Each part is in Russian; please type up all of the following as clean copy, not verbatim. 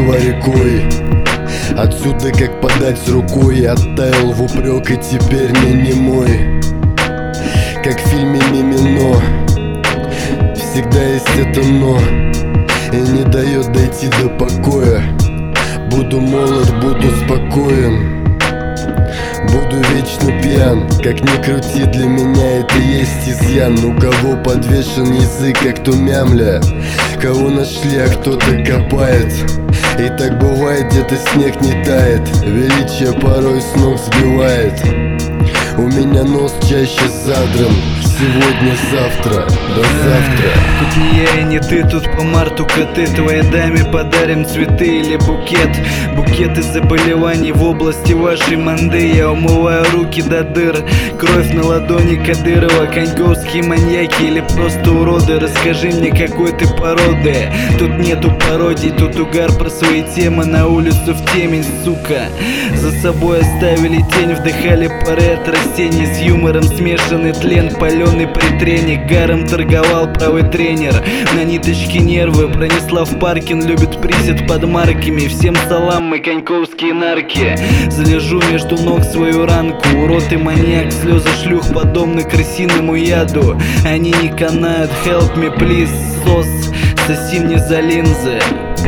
прошлого рекой. Отсюда как подать рукой, оттаял в упрек и теперь не мой. Как в фильме «Мимино», всегда есть это «но», и не дает дойти до покоя. Буду молод, буду спокоен, буду вечно пьян. Как ни крути, для меня это есть изъян. У кого подвешен язык, а кто мямля, кого нашли, а кто-то копает. И так бывает, где-то снег не тает, величие порой с ног сбивает. У меня нос чаще задран. Сегодня-завтра, до завтра. Тут не я и не ты, тут по марту коты. Твоей даме подарим цветы или букет. Букеты заболеваний в области вашей манды. Я умываю руки до дыр. Кровь на ладони Кадырова. Коньковские маньяки или просто уроды. Расскажи мне, какой ты породы. Тут нету пародий, тут угар про свои темы. На улицу в темень, сука. За собой оставили тень, вдыхали пары от растений. С юмором смешанный тлен, паленый при трене. Гаром торговал правый тренер. На ниточке нервы Бронислав Паркин любит присед под марками. Всем салам, мы коньковские нарки. Залежу между ног свою ранку. Урод и маньяк, слезы шлюх подобны крысиному яду. Они не канают, help me please, сос, соси мне за линзы.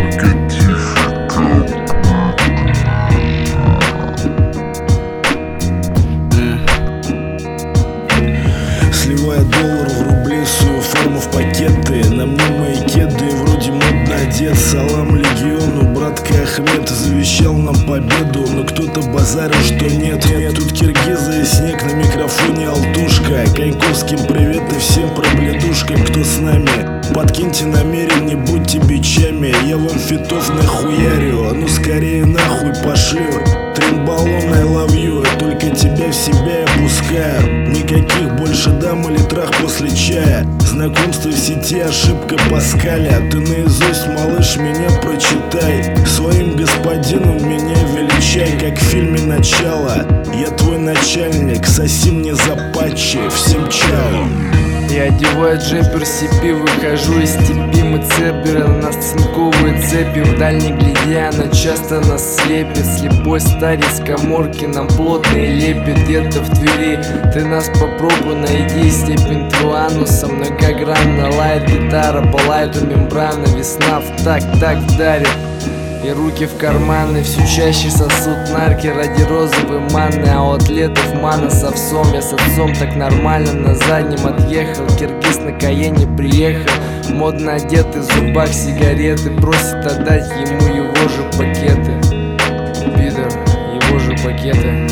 Сливая доллар в рубли, свою форму в пакеты. На мне мои кеды, вроде модно одет. Салам легиону, братка Ахмед завещал нам победу, но кто-то базарил, что нет. Тут киргизы и снег, на микрофоне алтушка. Коньковским привет и всем пробледушкам, кто с нами. Подкиньте намерение, будьте бичами. Я вам фитов нахуярю, а ну скорее нахуй пошлю. Тримбалон, I love you, я только тебя в себя я пускаю. Никаких больше дам или трах после чая. Знакомство в сети, ошибка Паскаля. Ты наизусть, малыш, меня прочитай. Своим господином меня величай, как в фильме «Начало». Я твой начальник, соси мне за патчи. Всем чао. Я одеваю джемпер CP, выхожу из степи. Мы церберы, на нас цинковые цепи. Вдаль не глядя, она часто нас слепит. Слепой старец каморки нам плотные лепит. Где-то в Твери ты нас попробуй найди. Степень твоего ануса многогранна. Лает гитара, по лайту мембрана. Весна в так вдарит. И руки в карманы все чаще сосут нарки ради розовой манны. А у атлетов мана с овсом. Я с отцом так нормально на заднем отъехал. Киргиз на Каене приехал, модно одетый, в зубах сигареты. Просит отдать ему его же пакеты. Пидор, его же пакеты.